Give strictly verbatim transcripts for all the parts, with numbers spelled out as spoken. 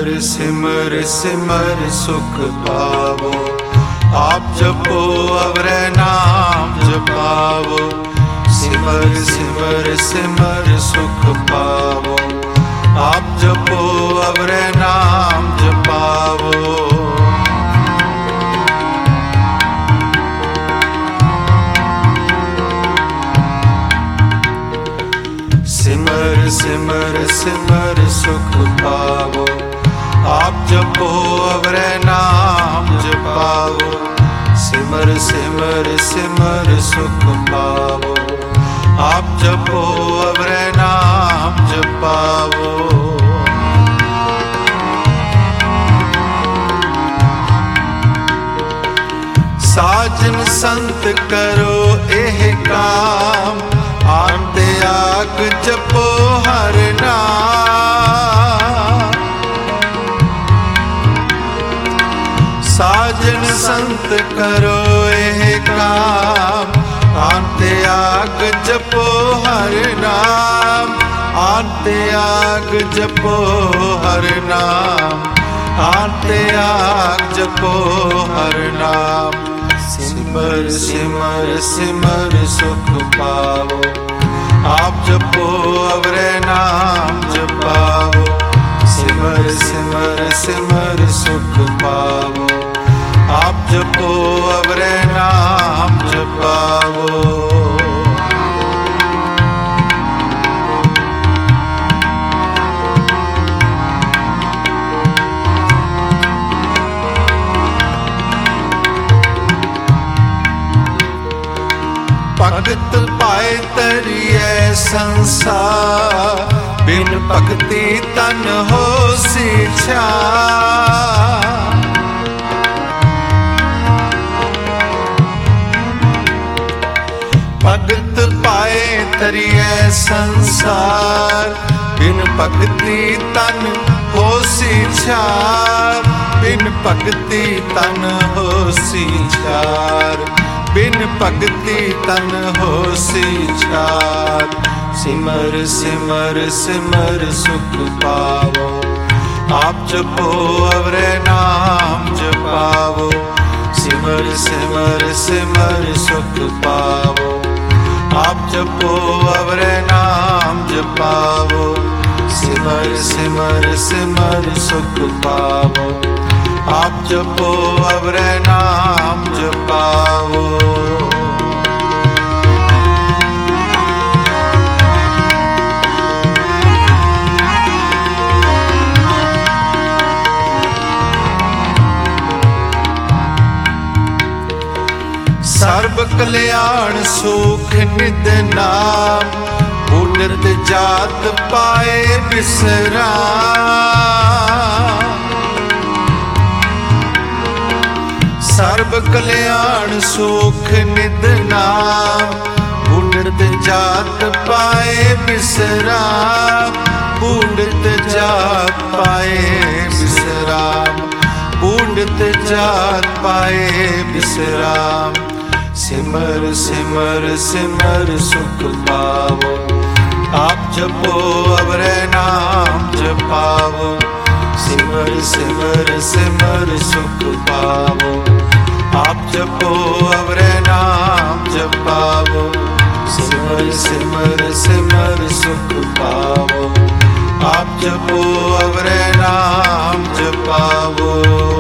सिमर सिमर सिमर सुख पावो। आप जपो अवरै नाम जपावो। सिमर सिमर सिमर सुख पावो। आप जपो अवरै नाम जपावो। सिमर सिमर सिमर सुख पावो। आप जपो अवरै नाम जपावो। सिमर सिमर सिमर सुख पावो। आप जपो अवरै नाम जपावो। साजन संत करो एह काम। आन त्याग जपो हर नाम। साजन संत करो एह काम। आन त्याग जपो हर नाम। आन त्याग जपो हर नाम। आन त्याग जपो हर नाम। सिमर सिमर सिमर सुख पावो। आप जपो अवरै नाम जपावो। सिमर सिमर सिमर सुख पावो। आप जपो अवरै नाम जपावो। भगत पाए तरिए संसार। बिन भगति तन होसी छार। भगत पाए तरिए संसार। बिन भगति तन होसी छार। बिन भगति तन होसी छार। बिन भगति तन होसी छार। सिमर सिमर सिमर सुख पावो। आप जपो अवरै नाम जपावो। सिमर सिमर सिमर सुख पावो। आप जपो अवरै नाम जपावो। सिमर सिमर सिमर सुख पावो। आप जपो अवरै नाम जपावो। सर्ब कल्याण सुख निध नाम। उन्नत जात पाए विश्राम। सर्ब कल्याण सुख निध नाम। उन्नत जात पाए विश्राम। उन्नत जात पाए विश्राम। उन्नत जात पाए विश्राम। सिमर सिमर सिमर सुख पावो। आप जपो अवरै नाम जपावो। सिमर सिमर सिमर सुख पावो। आप जपो अवरै नाम जपावो। सिमर सिमर सिमर सुख पावो। आप जपो अवरै नाम जपावो।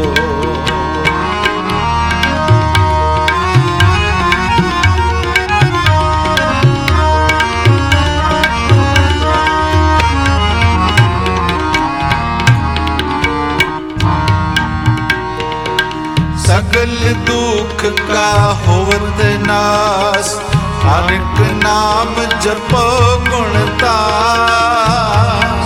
सगल दुख का होवत नाश। अनेक नाम जपो गुणतास।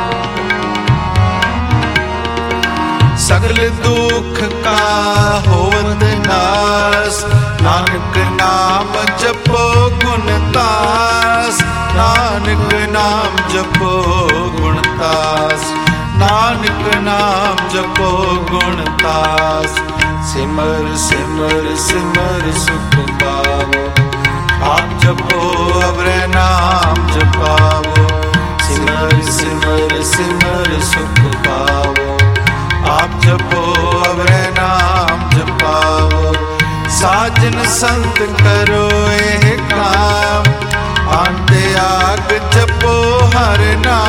सगल दुख का होवत नाश। नानक नाम जपो गुणतास। नानक नाम जपो गुणतास। नानक नाम जपो गुणतास। सिमर सिमर सिमर सुख पावो। आप जपो अवरै नाम जपावो। सिमर सिमर सिमर सुख पावो। संत करो एह काम, आंते आग जपो हर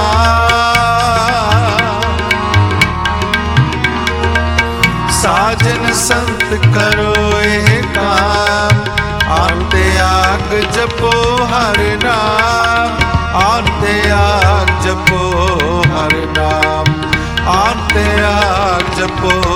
नाम। साजन संत करो एह काम, आंते आग जपो हर नाम, आंते आग जपो हर नाम, आंते आग जपो